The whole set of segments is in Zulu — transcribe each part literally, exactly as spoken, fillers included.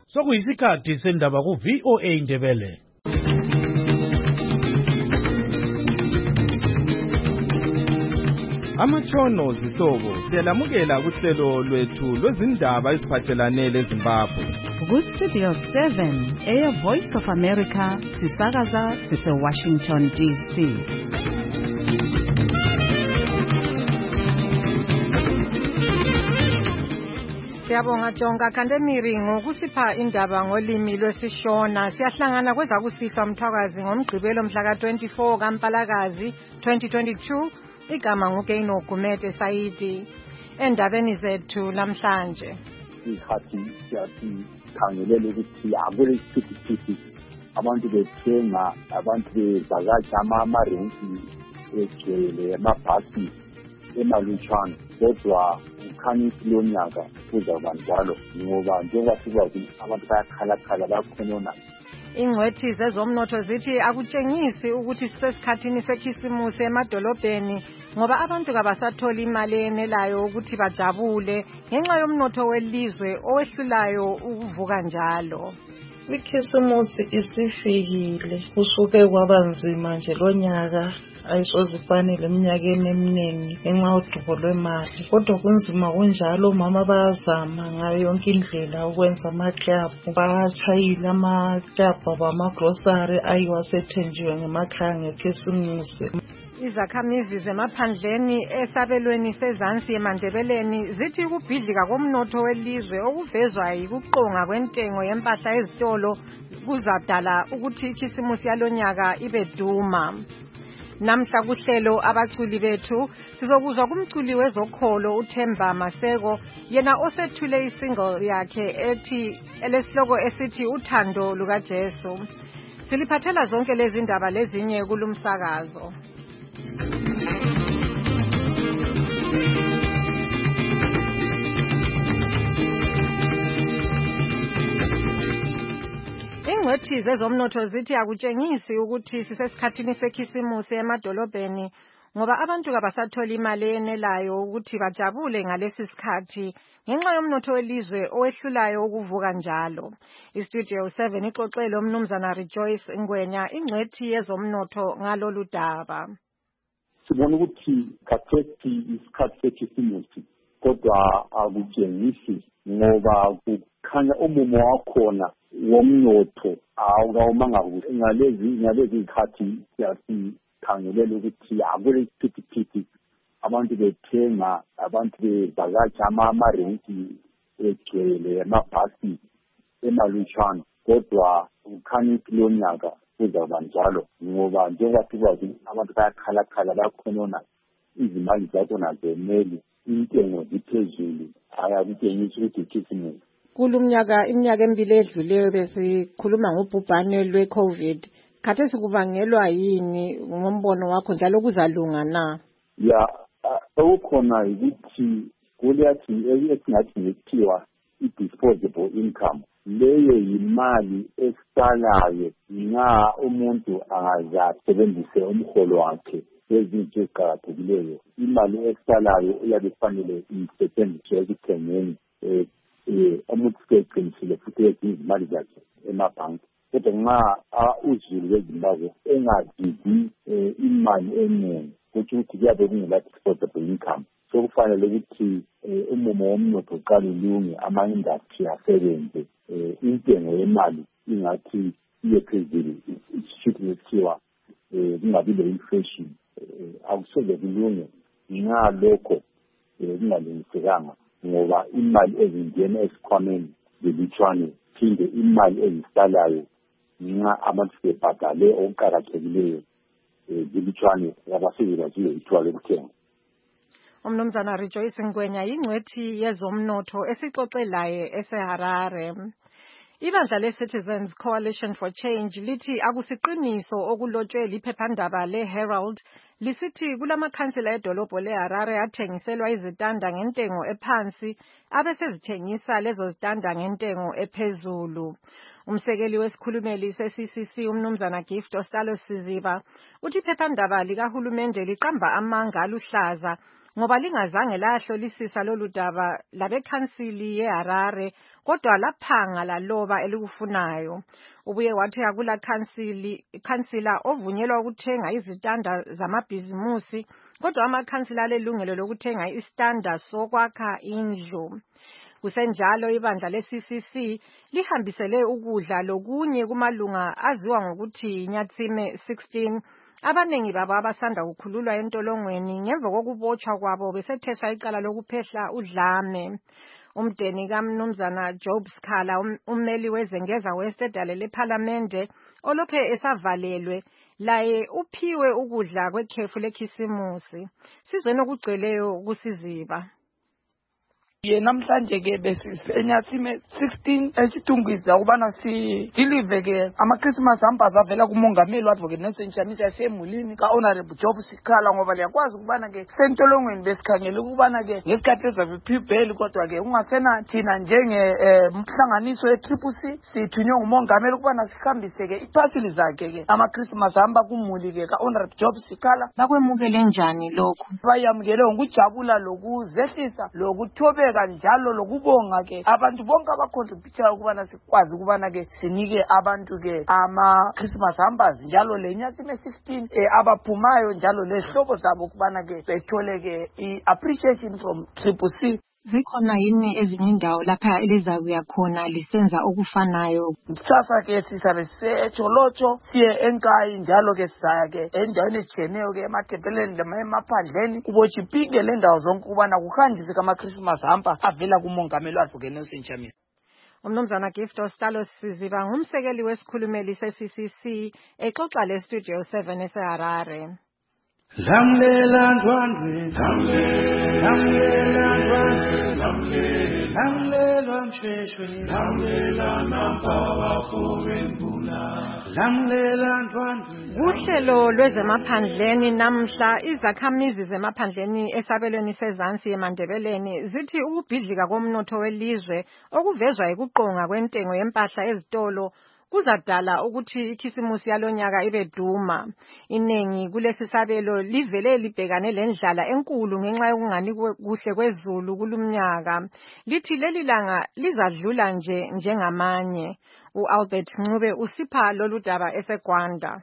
sokuyisikhathi sendaba ku V O A Ndebele. Amatshono zihlobo siyalamukela kuhlelo lwethu lwezindaba eziphathelane leZimbabwe. Ku Studio seven, Air Voice of America, sisakaza sise Washington D C. Siyabonga Jonga Kandemiri ngokusipha indaba ngolimi lwesishona. Siyahlangana kwezakusihla Mthwakazi ngomgqibelo mhla ka twenty-four kaMpalakazi twenty twenty-two. Igama nguKeino Gumede Saidi. Endabeni zethu namhlanje ikhathi siyathi khangelela ukuthi akule isiphithiphithi abantu bethenga abantu bezakaja amarenki egcwele amabhasi emalutshwana kodwa ukhanya isilonyaka kuzawuba njalo ngoba njengoba sikwazi abantu bayakhalakhala bakhonona. Ingcwethi zezomnotho zithi akutshengisi ukuthi sisesikhathini sekhisimusi emadolobheni ngoba abantu kabasatholi imali enelayo ukuthi bajabule ngenxa yomnotho welizwe owehlulayo ukuvuka njalo. Ikhisimusi isifikile kusuke kwabanzima nje lonyaka ayisozifane leminyakeni eminingi ngenxa yodubo lwemali kodwa kunzima kunjalo mama bayazama ngayo yonke indlela ukwenza amaklabhu bashayile amaklabhu bamagrosari ayiwasethenjiwe ngemakhaya ngekhisimusi. Izakhamizi zemaphandleni esabelweni sezansi eMandebeleni zithi ukubhidlika komnotho welizwe okuvezwa yikuqonga kwentengo yempahla ezitolo kuzadala ukuthi ikhisimusi yalonyaka ibe duma. Namhla kuhlelo abaculi bethu sizokuzwa kumculi wezokholo uThemba Maseko yena osethule isingle yakhe ethi elesihloko esithi uthando lukaJesu. Siliphathela zonke lezi ndaba lezinye kulumsakazo. Ingcwethi zezomnotho zithi akutshengisi ukuthi sisesikhathini sekhisimusi emadolobheni ngoba abantu kabasathola imali enelayo ukuthi bajabule ngalesi sikhathi ngenxa yomnotho welizwe owehlulayo ukuvuka njalo. iStudio seven ixoxele umnumzana Rejoice Ngwenya ingcwethi yezomnotho ngalolu daba. Sibona ukuthi khathethi isikhathi sekhisimusi kodwa akutshengisi ngoba kukhanya umumo wakhona womnotho awukawumanga kuhle ngalezi ngalezi ikhathi siyathi khangelela ukuthi akule isiphithiphithi abantu bethenga abantu bezakaja amarenki egcwele amabhasi emalutshwana kodwa ukhanya isilonyaka kuzawuba njalo ngoba njengoba sikwazi abantu bayakhalakhala bakhonona izimali zakhona zemeli intengo ziphezulu ayakutshengisa ukuthi ikhisimusi. Kulumnyaka iminyaka emibili edluleyo besikhuluma ngobhubhane lwe-COVID. Khathesi kubangelwa yini ngombono wakho njalo kuzalunga na? Ya okukhona ukuthi kuleyathi esingathi ngekuthiwa i-disposable income. Leyo yimali esalayo nxa umuntu angazasebenzise umholo wakhe ezinto eziqakathekileyo. Imali esalayo iyabe ifanele isetshenziswe ekuthengeni umuntu seqinisile futhi izimali zakhe emabhanki. Kodwa nxa uzulu weZimbabwe engadidi imali eningi kuthi ukuthi kuyabe kungela disposable income. So kufanele ukuthi umumo womnotho uqale ulunge ama-industry asebenze intengo yemali ingathi iye phezulu isishuthi ekuthiwa kungabi le-inflation. Akusoze kulunge nxa lokho kungalungisekanga ngoba imali ezingena esikhwameni zilutshwane phinde imali ezisalayo nxa abantu sebebhadale okuqakathekileyo zilutshwane abasebela zile ithuba lokuthenga. Umnumzana Rejoice Ngwenya ingcwethi yezomnotho esixoxe laye eseHarare. Ibandla le-Citizens Coalition for Change lithi akusiqiniso okulotshwe liphephandaba le-Herald lisithi kulamakhansila edolobho le-Harare athengiselwa izitanda ngentengo ephansi abesezithengisa lezo zitanda ngentengo ephezulu. Umsekeli wesikhulumeli se-C C C umnumzana Gift Ostalo Siziba uthi iphephandaba likahulumende liqamba amanga aluhlaza ngoba lingazange lahlolisisa lolu daba labekhansili yeHarare kodwa laphanga laloba elikufunayo. Ubuye wathi akula khansili khansila ovunyelwa ukuthenga izitanda zamabhizimusi kodwa amakhansila alelungelo lokuthenga istanda sokwakha indlu. Kusenjalo ibandla le-C C C lihambisele ukudla lokunye kumalunga aziwa ngokuthi Nyatsime sixteen abanengi babo abasanda kukhululwa entolongweni ngemva kokubotshwa kwabo besetheswa icala lokuphehla udlame. Umdeni kaMnumzana Job Skhala ummeli wezengeza westedale lePhalamende olokhe esavalelwe laye uphiwe ukudla kwekhefu lekhisimusi. Sizweni okugcweleyo kusiziba. Ye namhlanje ke besisenyathime sixteen esitungwiza ukubana si deliver ke ama Christmas hampers avela kumongameli advocate Nelson Chamisa efemulini ka Honorable Job Skhala ngoba liyakwazi ukubana ke sentolongweni besikhangele ukubana ke ngesikhathi ezabe phibheli kodwa ke ungasena thina njenge umhlanganiso we-Triple C sithunywe ngumongameli ukubana sihambise ke iphasili zakhe ke ama Christmas hamba kumuli ke ka Honorable Job Skhala. Nakwemukele njani lokho? Bayamukele ngokujabula lokuzehlisa lokuthobe kanjalo lokubonga ke abantu bonke abacontribute ukubana sikwazi ukubana ke sinike abantu ke ama Christmas hampers njalo leNyatsime sixteen eh, abaphumayo njalo lehlobo zabo ukubana ke bethole ke i-appreciation from Triple C. Zikhona yini ezinye indawo lapha elizakuya khona lisenza okufanayo? Sasa ke sisabe sejolotsho siye enkayi njalo ke saya ke endaweni ejiyeneyo ke emathempeleni lemaphandleni kubochipike le ndawo zonke ukubana kuhanjiswe kama Christmas hamper avela kumongameli advocate Nelson Chamisa. Umnumzana Gift Ostalo Siziba ngumsekeli wesikhulumeli se-C C C exoxa le Studio seven eseHarare. Lamlela ndwandwe lamlela ndwandwe lamlela msheshwe lamlela nampawa kowembula lamlela ndwandwe. Uhlelo lwezemaphandleni namhla izakhamizi zemaphandleni esabelweni sezansi eMandebeleni zithi ukubhidlika komnotho welizwe okuvezwa ikuqonga kwentengo yempahla ezitolo kuzadala ukuthi ikhisimusi yalonyaka ibe duma. Inengi kulesi sabelo livele libhekane lendlala enkulu ngenxa yokungani kuhle kwezulu kulumnyaka. Lithi leli langa lizadlula nje njengamanye. uAlbert Ncube usipha lolu daba eseGwanda.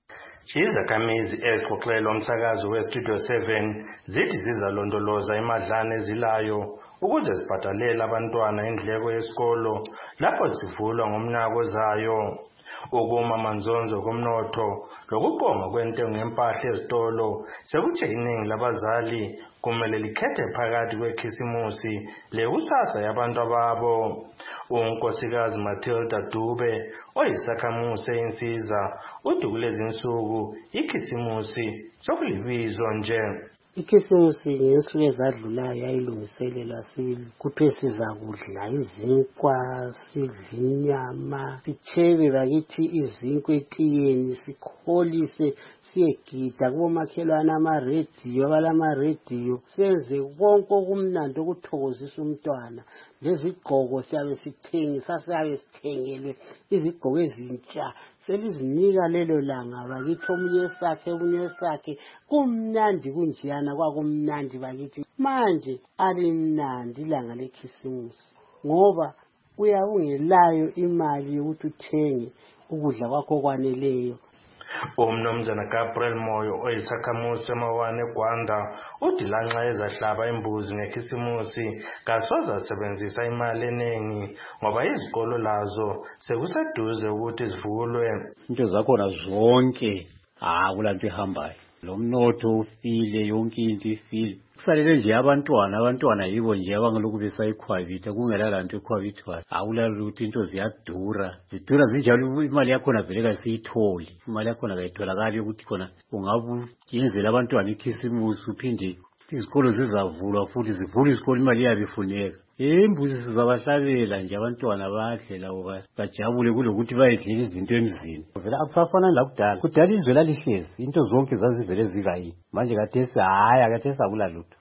Izakhamizi ezixoxela umsakazo weStudio seven zithi zizalondoloza imadlana ezilayo ukuze sibhadalele abantwana indleko yesikolo lapho sivulwa ngomnyaka ozayo. Ukuma manzonzo komnotho lokuqonga kwentengo yempahla ezitolo sekuthe iningi labazali kumele likhethe phakathi kwekhisimusi lekusasa yabantu ababo. Unkosikazi Matilda Dube oyisakhamuzi einsiza uthi kulezi insuku ikhisimusi sokulibizo nje. Ikhisimusi ngensuku ezadlulayo yayilungiselela kuthiwe sizakudla izinkwa, sidle inyama, sichebe bakithi izinkwa etiyeni, sikholise, siyegida kubomakhelwane amarediyo, abalamarediyo, senze konke okumnandi okuthokozisa umntwana. Lezigqoko siyabe sithengisa, siyabe sithengelwe izigqoko ezintsha. Selizinika lelo langa bakithi omunye sakhe omunye sakhe kumnandi kunjiyana kwakumnandi bakithi. Manje alimnandi ilanga lekhisimusi ngoba uyabungelayo imali yokuthi uthenge ukudla kwakho kwaneleyo. Umnumzana Gabriel Moyo oyisakhamuzi emawane eGwanda uthi lanxa ezahlaba imbuzi ngekhisimusi kasoze asebenzisa imali eningi ngoba izikolo lazo sekuseduze ukuthi zivulwe. Into zakhona zonke akulanto ihambayo. Lo mnotho ufile yonke into ifile. Kusalele nje abantwana abantwana yibo nje abangeloku besayikhwabitha kungela lanto ekhwabithwayo. Awulalo ukuthi into ziyadura zidura zinjalo imali yakhona vele kasiyitholi. Imali yakhona kayitholakali ukuthi khona ungabuyenzela abantwana ikhisimusi uphinde izikolo zizavulwa futhi zivule izikolo imali yabe ifuneka. Imbuzi sizabahlabela nje abantwana badle lawo bajabule kulokuthi bayedlela izinto emzini. Vele akusafana lakudala. Kudala izwe lalihlezi into zonke zazivele zikayi. Manje kathesi hayi akathesi akulalutho.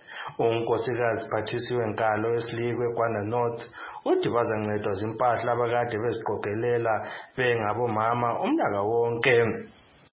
Unkosikazi Pathisiwe Nkalo esilikwe eGwanda North uthi bazancedwa zimpahla abakade beziqoqelela bengabomama umnyaka wonke.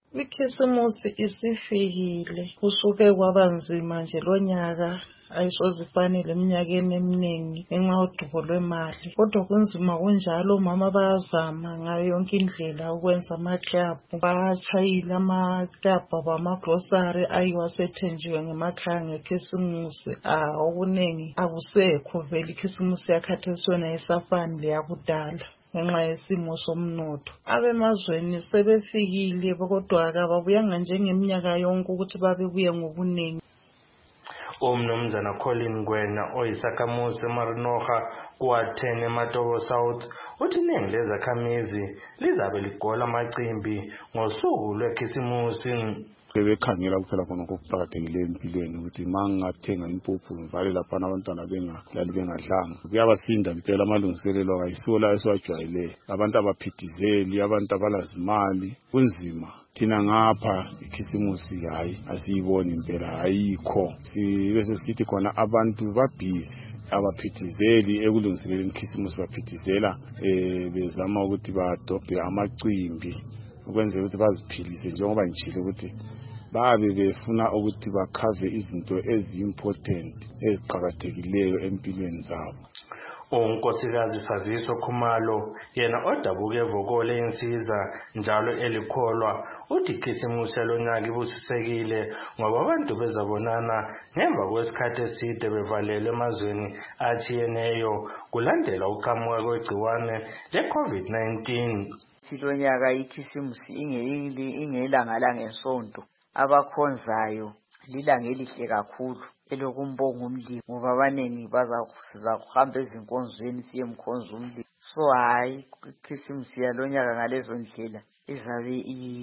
Ikhisimusi isifikile kusuke kwaba nzima nje lo nyaka ayisozifanele eminyakeni eminingi ngenxa yodubo lwemali. Kodwa kunzima kunjalo omama bayazama ngayo yonke indlela ukwenza amaklabhu. Bashayile amaklabhu abo amagrosari ayiwa asethenjiwe ngemakhaya ngekhisimusi. Ah, okuningi akusekho vele ikhisimusi yakhathesi yona isafani leyakudala ngenxa yesimo somnotho. Abemazweni sebefikile kodwa kababuyanga njengeminyaka yonke ukuthi babebuye ngobuningi. Umnumzana Colin Gwena oyisakhamuzi eMarinoha kuwathene eMatobo South uthi iningi lezakhamizi lizabe ligola amacimbi ngosuku lwekhisimusi. Bebekhangela kuphela khona okuqakathekileyo empilweni ukuthi mangathenga impuphu ngivale lapha abantwana bengalali bengadlanga. Kuyabasinda impela amalungiselelo akayisiwo la esiwajwayeleyo. Abantu abaphithizeli, abantu abalazimali kunzima. Thina ngapha ikhisimusi hayi asiyiboni impela ayikho. Sibe sesithi khona abantu babhizi abaphithizeli ekulungiseleleni ikhisimusi baphithizela eh bezama ukuthi badobhe amacimbi ukwenzela ukuthi baziphilise njengoba ngitshilo ukuthi babe befuna ukuthi bakhave izinto ezi-important eziqhakathekileyo empilweni zabo. Unkosikazi Saziso Khumalo yena odabuke evokole insiza njalo elikholwa uthi ikhisimusi lonyaka ibusisekile ngoba abantu bezabonana ngemva kwesikhathi eside bevalele emazweni atshiyeneyo kulandela ukuqhamuka kwegciwane le-COVID nineteen. Silonyaka ikhisimusi ingelanga langesonto abakhonzayo lilanga elihle kakhulu elokumbonga umlimi ngoba abaningi bazakusiza kuhamba ezinkonzweni siye emkhonzo umlimi. So hayi ikhisimusi yalonyaka ngalezo ndlela izabe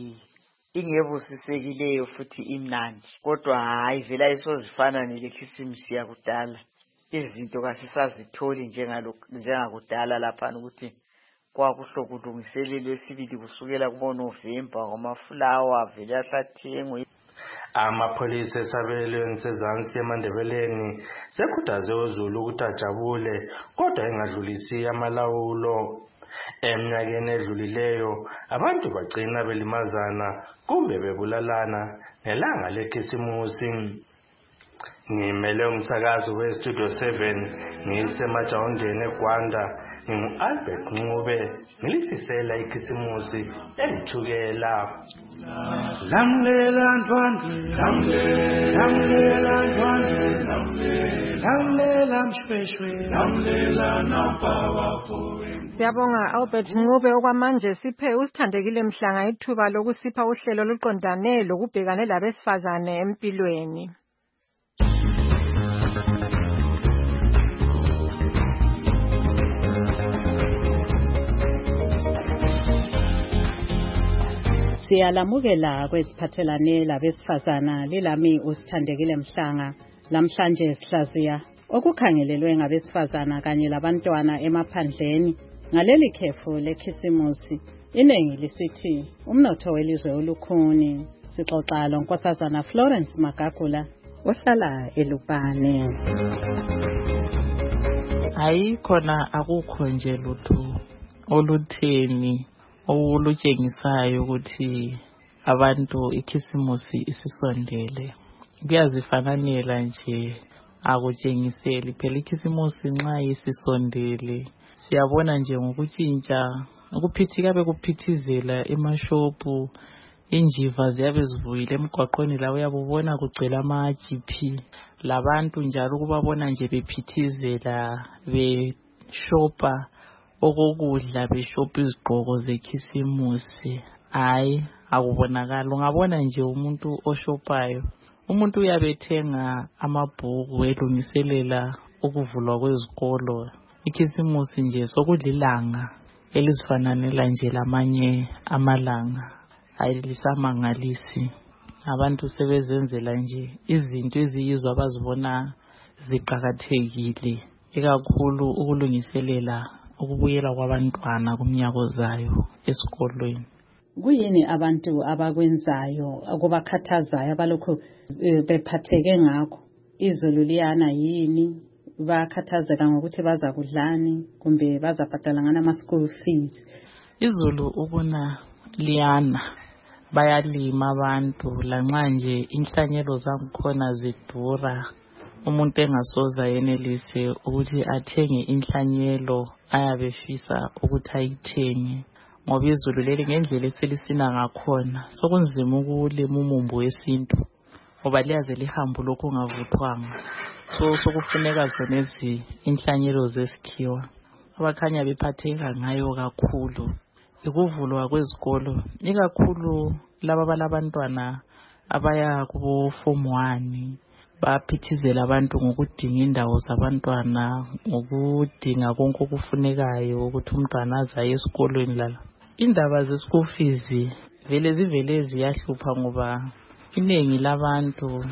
ingebusisekileyo futhi imnandi. Kodwa hayi vele ayisozifana nelekhisimusi yakudala. Izinto kasisazitholi njengakudala lapha ukuthi kwakuhlobo kulungiselelwe esibili kusukela kuboNovemba ngomafulawa vele ahlathengwe. Amapholisa esabelweni sezansi eMandebeleni sekhuthaze uZulu ukuthi ajabule kodwa engadlulisi amalawulo. Eminyakeni edlulileyo abantu bagcina belimazana kumbe bebulalana ngelanga lekhisimusi. Ngimele umsakazo weStudio seven ngisemajawundeni eGwanda ngingu-Albert Ncube ngilifisela ikhisimusi elithukela. Lamlela ntwandwe, lamlela ntwandwe, lamlela mshweshwe, lamlela nampawafo. Siyabonga Albert Ncube okwamanje siphe usithandekile Mhlanga ithuba lokusipha uhlelo oluqondane lokubhekane labesifazane empilweni. Siyalamukela kwesiphathelane labesifazana lilami usithandekile Mhlanga. Lamhlanje sihlaziya okukhangelelwe ngabesifazana kanye labantwana emaphandleni ngaleli khefu lekhisimusi. Iningi lisithi umnotho welizwe olukhuni. Sixoxa lonkosazana Florence Magagula ohlala eLupane. Ayikhona akukho nje lutho olutheni olutshengisayo ukuthi abantu ikhisimusi isisondele. Kuyazifananela nje akutshengiseli phela ikhisimusi nxa isisondele. Siyabona nje ngokutshintsha ukuphithika bekuphithizela emashopu, injiva ziyabe zivuyile emgwaqweni la uyabona kugcwele ama-G P labantu njalo kubabona nje bephithizela beshopa okokudla beshopa izigqoko zekhisimusi. Hayi akubonakala. Ungabona nje umuntu oshopayo umuntu uyabethenga amabhuku elungiselela ukuvulwa kwezikolo. Ikhisimusi nje sokudlilanga elizifananela nje lamanye amalanga. Hayi lisamangalisi. Abantu sebezenzela nje izinto eziyizwa abazibona ziqhakathekile ikakhulu ukulungiselela ukubuyela kwabantwana kumnyaka ozayo esikolweni. Kuyini abantu abakwenzayo akubakhathazayo abalokho bephatheke ngakho? Izulu liyana yini? Bakhathazeka ngokuthi baza kudlani kumbe bazabhadala ngana ama school fees? Izulu ubona liyana bayalima abantu lanxa nje inhlanyelo zangikhona zidura. Umuntu engasoza yenelise ukuthi athenge inhlanyelo ayabe efisa ukuthi ayithenge ngoba izulu leli ngendlela eselisina ngakhona sokunzima ukulima umumbu wesintu ngoba liyaze lihambe lokho ungavuthwanga. So sokufuneka zona ezi inhlanyelo zesikhiwa abakhanya bephatheka ngayo kakhulu ikuvulwa kwezikolo ikakhulu laba balabantwana abaya kubo form one baphithizela abantu ngokudinga indawo zabantwana ngokudinga konke okufunekayo ukuthi umntwana azaye esikolweni lala. Indaba ze-school fees vele zivele ziyahlupha ngoba iningi labantu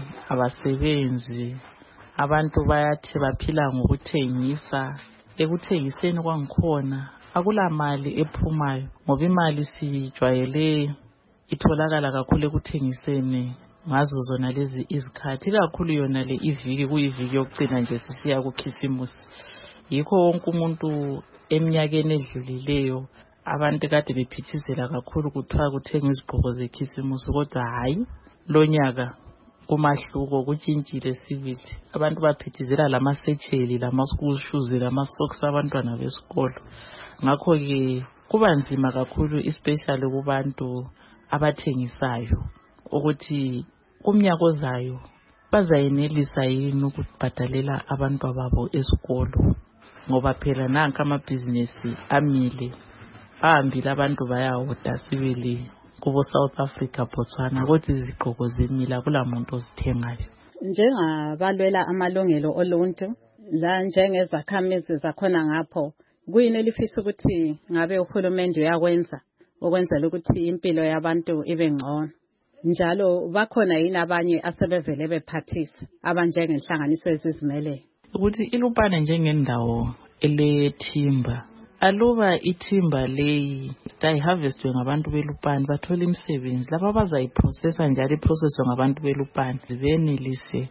abasebenzi abantu bayathi baphila ngokuthengisa. Ekuthengiseni kwangikhona akula mali ephumayo ngoba imali sijwayele itholakala kakhulu ekuthengiseni ngazo zona lezi izikhathi kakhulu yona le iviki kuyiviki yokucina nje sisiya kukhisimusi. Yikho wonke umuntu eminyakeni edlulileyo abantu kade bephithizela kakhulu kuthiwa kuthenga izigqoko zekhisimusi kodwa hayi lonyaka kumahluko kutshintshile sibili. Abantu baphithizela lamasetsheli lama-school shoes lama-socks abantwana besikolo. Ngakho ke kuba nzima kakhulu especially kubantu abathengisayo ukuthi kumnyaka ozayo bazayenelisa yini ukubhadalela abantu ababo esikolo ngoba phela nanka amabhizinesi amile ahambile abantu bayahoda sibili kubo South Africa Botswana kodwa izigqoko zemila kula muntu ozithengayo. Njengabalwela amalungelo oluntu la njengezakhamizi zakhona ngapho kuyini elifisa ukuthi ngabe uhulumende uyakwenza ukwenzela ukuthi impilo yabantu ibe ngcono njalo bakhona yini abanye asebevele bephathisa abanjengenhlanganiso ezizimele ukuthi iLupane njengendawo elethimba aluba ithimba leyi stayiharvestwe ngabantu beLupane bathola imisebenzi laba bazayiprocessa njalo iprocesswe ngabantu beLupane benelise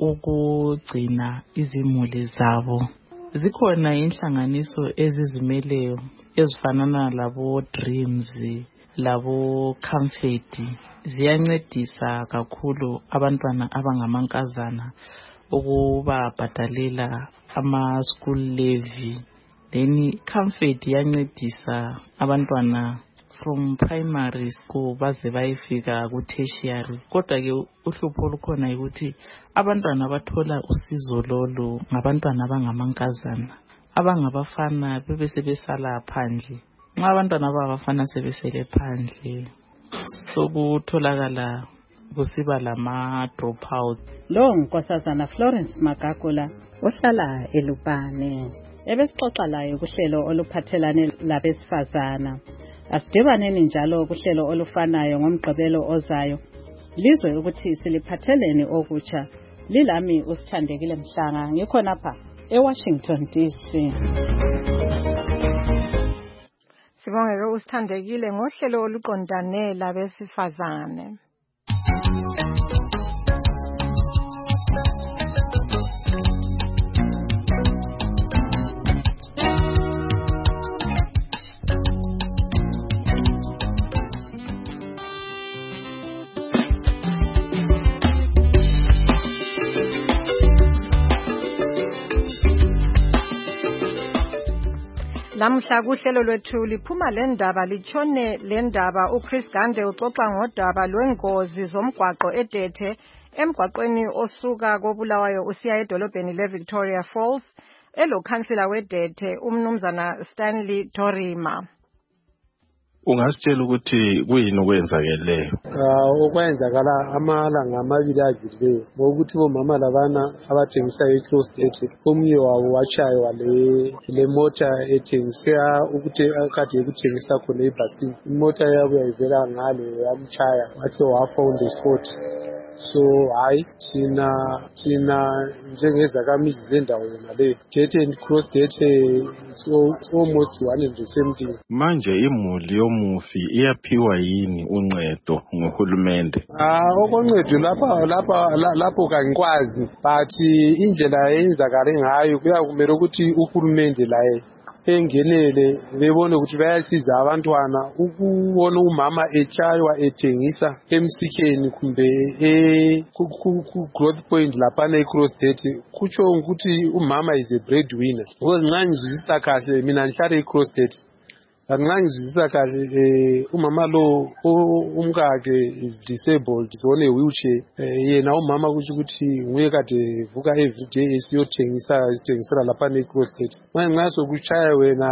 ukugcina izimuli zabo. Zikhona inhlanganiso ezizimeleyo ezifanana labo Dreams labo Comfort ziyancedisa kakhulu abantwana abangamankazana ukuba bhadalela ama school levy. Then Comfort yancedisa abantwana from primary school baze bayefika ku tertiary. Kodwa ke uhlupho olukhona ukuthi abantwana bathola usizo lolu ngabantwana abangamankazana abangabafana bebe sebesala phandle. Nxa abantwana abafana sebesele phandle sokutholakala kusiba lama dropout. Lo nkosazana Florence Magagula ohlala eLupane ebesixoxa layo kuhlelo oluphathelane labesifazana. Asidibaneni njalo kuhlelo olufanayo ngomgqibelo ozayo lizwe ukuthi siliphatheleni okutsha. Lilami uSithandekile Mhlanga ngikhona lapha eWashington D C. Sibongeke uSithandekile ngohlelo oluqondane labesifazane. Lamhla kuhlelo lwethu liphuma lendaba litshone lendaba uChris Gande uxoxa ngodaba lwengozi zomgwaqo eDethe emgwaqweni osuka koBulawayo usiya edolobheni leVictoria Falls elokhansila weDethe umnumzana Stanley Dorima. Ungasitshela ukuthi kuyini okwenzakeleyo? Uh, okwenzakala amalanga amabili adlulileyo ngokuthi bomama labana abathengisa eCross Dethe omunye wabo wachaywa le le mota ethengiswa ukuthi akade ukuthengisa khona ebhasini. Imota yabo yayivela ngale yamchaya wathi wafa on the spot. So hayi thina thina njengezakhamizi zendawo yona le Dethe and Cross Dethe so almost one and the same thing. Manje imuli yomufi iyaphiwa yini uncedo ngohulumende? Ah okoncedo lapha lapha lapho kangikwazi but indlela eyenzakala ngayo kuyakumele ukuthi uhulumende laye engenele bebone ukuthi bayasiza abantwana ukubona umama etshaywa ethengisa emsikeni kumbe ku growth point lapha e-Cross State kutsho ukuthi umama is a breadwinner because nxa ngizwisisa kahle mina ngihlala e-Cross State nxa ngizwisisa kahle umama lo umkakhe is disabled is on a wheelchair yena umama kuthi ukuthi nguye kade vuka every day esiyothengisa isithengisela lapha e-Cross State nxa sokuchaya wena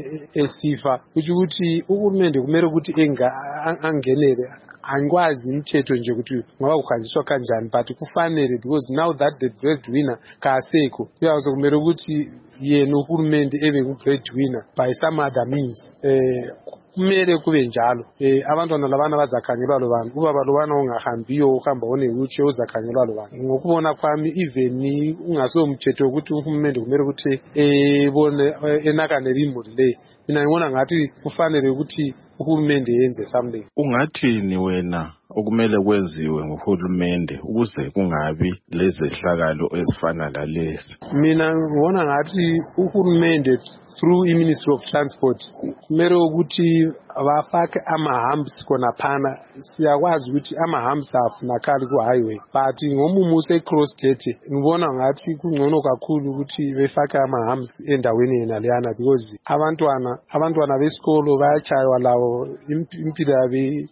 esifa kuthi ukuthi uhulumende kumele ukuthi angenele angikwazi imithetho nje ukuthi ngoba kuhanjiswa kanjani but kufanele because now that the breadwinner kasekho kuyazo kumele ukuthi yena uhulumende ebe ku-breadwinner by some other means eh kumele kube njalo eh abantwana labana bazakhangelwa lo bantu kuba balobana ungahambiyo uhamba one-wheelchair uzakhangelwa lo bantu ngokubona kwami even ungasomthetho ukuthi uhulumende kumele ukuthi ebone enakanele imuli le mina ngibona ngathi kufanele ukuthi uhulumende yenze something. Ungathini wena okumele kwenziwe nguhulumende ukuze kungabi lezehlakalo ezifana lalezi? Mina ngibona ngathi uhulumende through i-Ministry of Transport kumele ukuthi bafake ama-humps khona phana siyakwazi ukuthi ama-humps afunakali ku-highway but ngomumo use-Cross State ngibona ngathi kungcono kakhulu ukuthi befake ama-humps endaweni yena leyana because abantwana abantwana besikolo bayachaywa lawo impilo yabe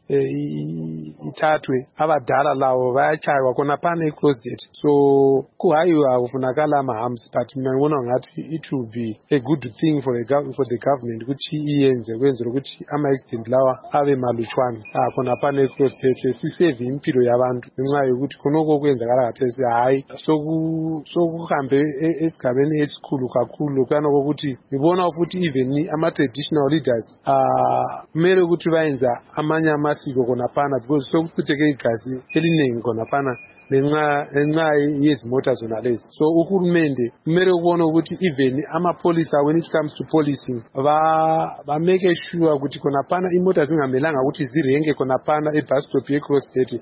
ithathwe abadala lawo bayachaywa khona phana e-Cross State so ku-highway akufunakala ama-humps but mina ngibona ngathi it will be a good thing for the, for the government ukuthi iyenze kwenzela ukuthi ama-accident lawa abe malutshwana khona phana e-Cross State sisave impilo yabantu ngenxa yokuthi khonoko kwenzakala kathesi hayi sokuhambe esigabeni esikhulu kakhulu kanoko ukuthi ngibona futhi even ama-traditional leaders kumele ukuthi bayenza amanye amasiko khona phana because sokuchitheke igazi eliningi khona phana ngenxa yezimota zona lezi so uhulumende kumele ukubona ukuthi even amapolisa when it comes to policing ba make sure ukuthi khona phana imota zingamelanga ukuthi zirenge khona phana e-bus stop ye-Cross State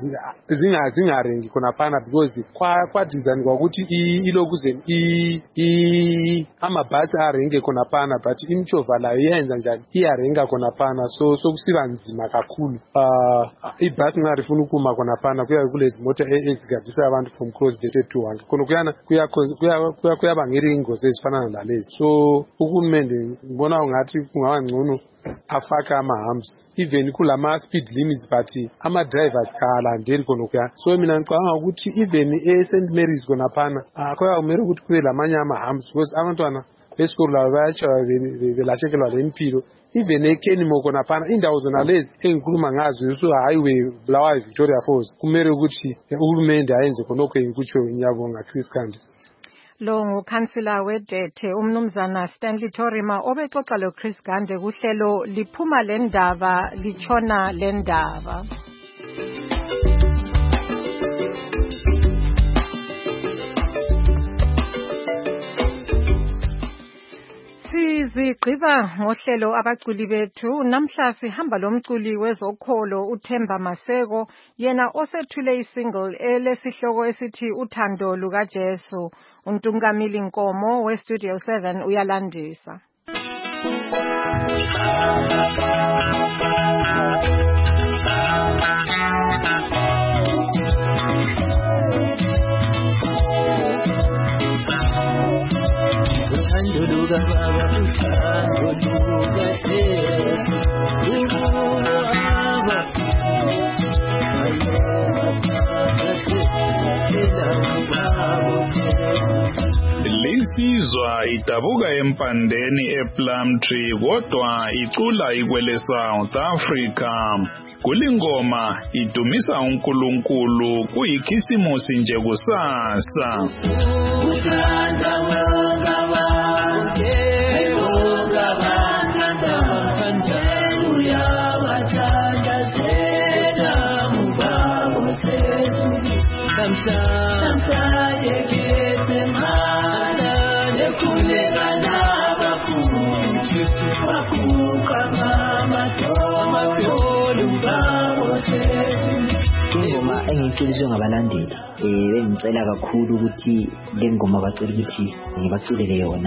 zingarengi khona phana because kwa design kwakuthi ilokuze amabhasi arenge khona phana but imchova layo iyenza njani iyarenga khona phana so sokusiba nzima kakhulu ibhasi nxa rifuna ukuma khona phana kuya kulezi mota ezigadisa abantu from Cross State to Hwange khona kuyana kuyabangela ingozi ezifana nalezi so uhulumende ngibona ngathi kungaba ngcono afaka ama-humps even kulama speed limits but ama-drivers kalandeli khona kuya so mina ngicabanga ukuthi even e-Saint Mary's khona phana kuya kumele ukuthi kube lamanye ama-humps because abantwana besikolo labo bayatshaywa belahlekelwa lempilo even eKenimo khona phana indawo zona lezi engikhuluma ngazo so highway Bulawayo Victoria Falls kumele ukuthi uhulumende ayenze khonokho engikutsho ngiyabonga Chris Kandi. Lo ngukhansila wedethe umnumzana Stanley Torima obexoxa lo Chris Gande kuhlelo liphuma le ndaba lichona le ndaba. Sizigqiba ngohlelo abaculi bethu namhla sihamba lomculi wezokholo uThemba Maseko yena osethule isingle elesihloko esithi uthando luka Jesu. Untungamili Nkomo we Studio seven uyalandisa. Lisizwa idabuka empandeni ePlumtree kodwa icula ikwele South Africa. Kulingoma idumisa uNkulunkulu kuyikhisimusi nje kusasa. Uthanda wonga wonke wonga wanganda kanjalo uyawathanda zeta mubabo sesu kamsa kamsa yekete mala lekulela nabafuthi bakuka mama toma tolu babo sesu. Ingoma engiyiculiswe ngabalandeli eh bengicela kakhulu ukuthi le ngoma bacela ukuthi ngibaculele yona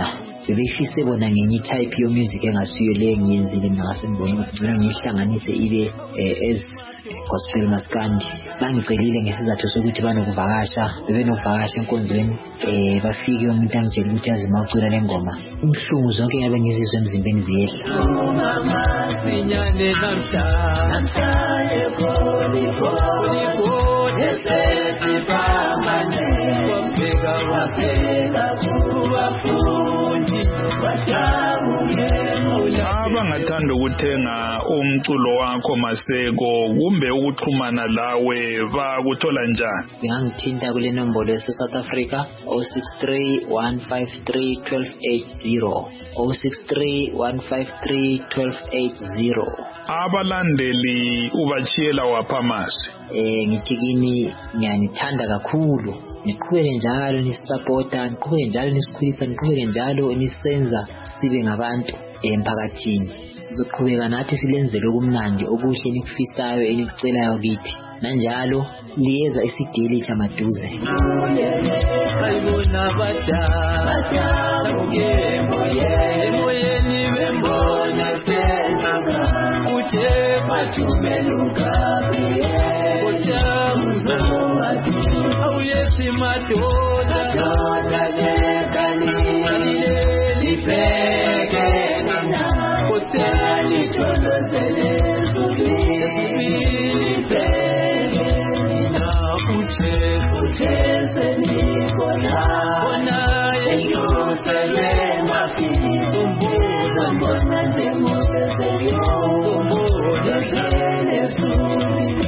bebefise bona ngenye type yo music engasuyo le ngiyenzile mina ngasengibona ukuthi ngihlanganise ibe as gospel maskandi. Bangicelile ngesizathu sokuthi banokuvakasha bebenokuvakasha enkonzweni eh bafike umuntu angitshela ukuthi azima ucula le ngoma. Umhlungu zonke ngabe ngizizwe emzimbeni ziyehla. Mama sinyane namhla namhla ekoli koli koli esifamane kwambeka wafika kubafundi bajabuye. Abangathanda ukuthenga umculo wakho Maseko kumbe ukuxhumana lawe bakuthola njani? Ngangithinta kule nombolo yase South Africa zero six three one five three one two eight zero zero six three one five three one two eight zero. Abalandeli ubachiyela wapha masi? Eh ngithi kini ngiyanithanda kakhulu, niqhubeke njalo nisupporta, niqhubeke njalo nisikhulisa, niqhubeke njalo nisenza sibe ngabantu emphakathini. Sizoqhubeka nathi silenzele okumnandi okuhle nikufisayo enikucelayo kithi, nanjalo liyeza isidili chamaduze. Ayibona badala ngeke moyeni bembona senza uthe bathumeluka awuyesi madoda doda lekani lipeke nina koseli tolozele lipeke nina uche uche seni kona kona yeyusele mafi tumbuza mbona zemuse seyo tumbuza zele sumi.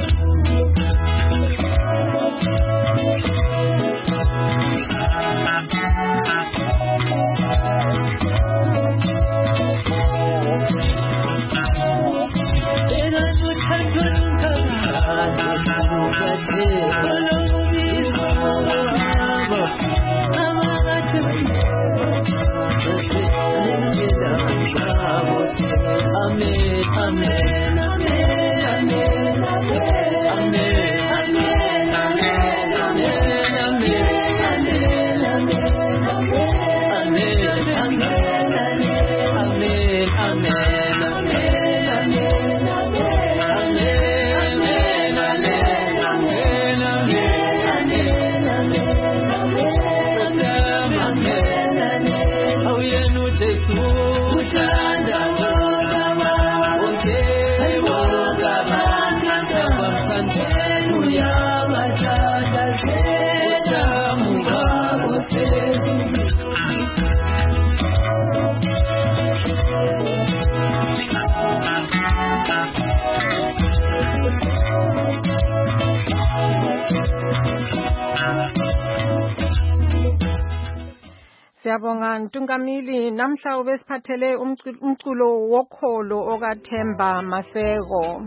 Siyabonga Ntungamili, namhla ubesiphathele umculo wokholo okaThemba Maseko.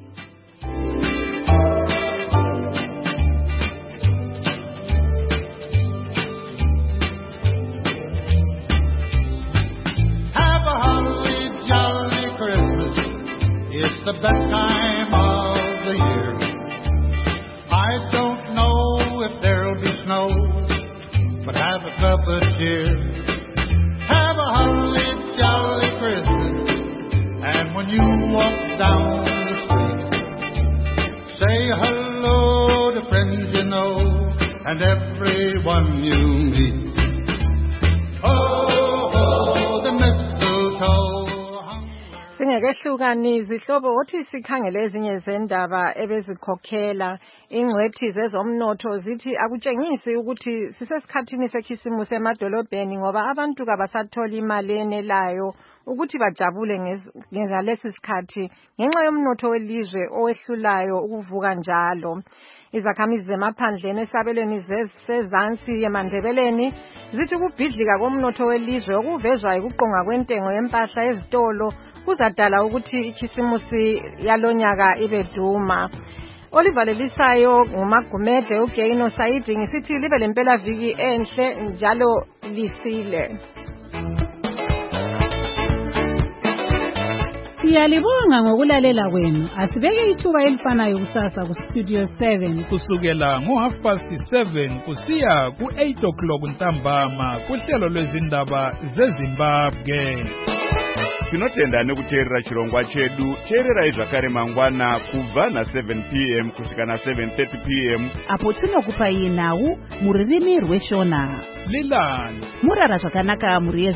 Have a holly jolly Christmas. It's the best time of the year. I don't know if there'll be snow, but have a cup of cheer. Have a holly jolly Christmas, and when you walk down the street, say hello to friends you know and everyone you meet. Oh, oh, the mistletoe. Singekehlukani izihlobo othi sikhangele ezinye zendaba ebezikhokhela ingcwethi zezomnotho zithi akutshengisi ukuthi sisesikhathini sekhisimusi emadolobheni ngoba abantu kabasathola imali enelayo ukuthi bajabule ngalesi sikhathi ngenxa yomnotho welizwe owehlulayo ukuvuka njalo. Izakhamizi zemaphandleni esabelweni sezansi yemandebeleni zithi ukubhidlika komnotho welizwe okuvezwa ukuqonga kwentengo yempahla ezitolo kuzadala ukuthi ikhisimusi yalonyaka ibe duma. Olivalelisayo ngumagumede uGeino Saidi ngisithi libe lempela viki enhle njalo lisile. Siyalibonga ngokulalela kwenu. Asibeke ithuba elifanayo kusasa ku Studio seven kusukela ngo half past seven kusiya ku eight o'clock ntambama kuhlelo lwezindaba zeZimbabwe. Tinotenda nekuteerera chirongwa chedu. Teererai zvakare mangwana kubva na seven p m kusvika na seven thirty p m apo tinokupai nhau muririmi rweshona. Lilani murara zvakanaka muri